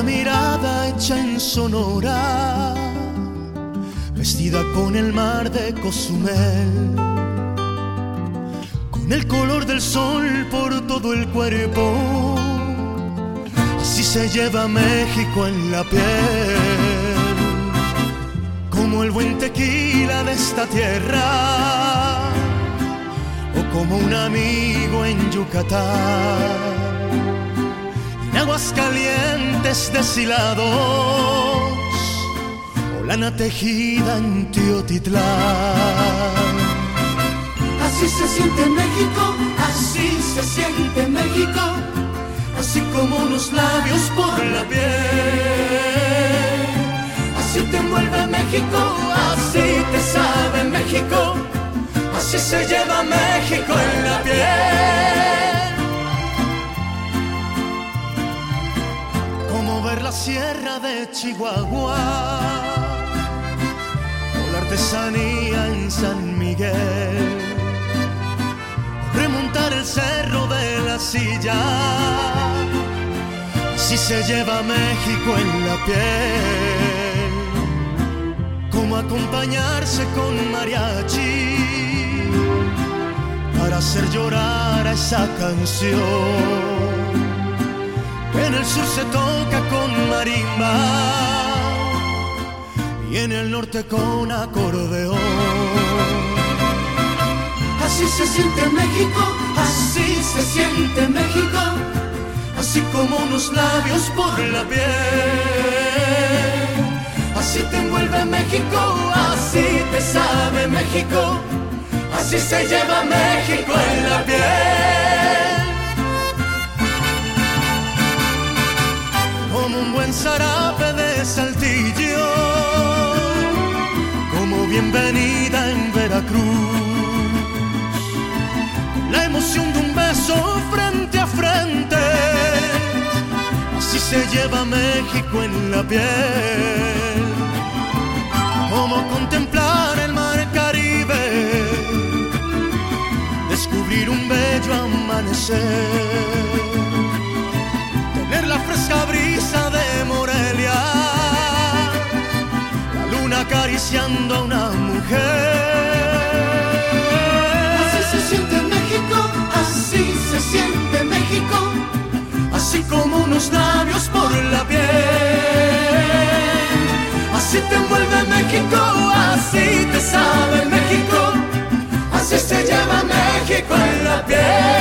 la mirada hecha en Sonora, vestida con el mar de Cozumel, con el color del sol por todo el cuerpo. Así se lleva México en la piel, como el buen tequila de esta tierra, o como un amigo en Yucatán. En Aguascalientes deshilados, o lana tejida en Teotitlán. Así se siente México, así se siente México, así como unos labios por la piel. Así te envuelve México, así te sabe México, así se lleva México en la piel. Como ver la sierra de Chihuahua, o la artesanía en San Miguel, remontar el cerro de la Silla. Así se lleva México en la piel, como acompañarse con mariachi para hacer llorar a esa canción. En el sur se toca con marimba y en el norte con acordeón. Así se siente México, así se siente México, así como unos labios por la piel. Así te envuelve México, así te sabe México, así se lleva México en la piel. Como un buen zarape de Saltillo, como bienvenida en Veracruz, la emoción de un beso frente a frente. Así se lleva México en la piel, como contemplar el mar Caribe, descubrir un bello amanecer, tener la fresca brisa de Morelia, la luna acariciando a una mujer. Así se siente México, así se siente México, así como unos labios por la piel. Así te envuelve México, así te sabe México, así se lleva México en la piel.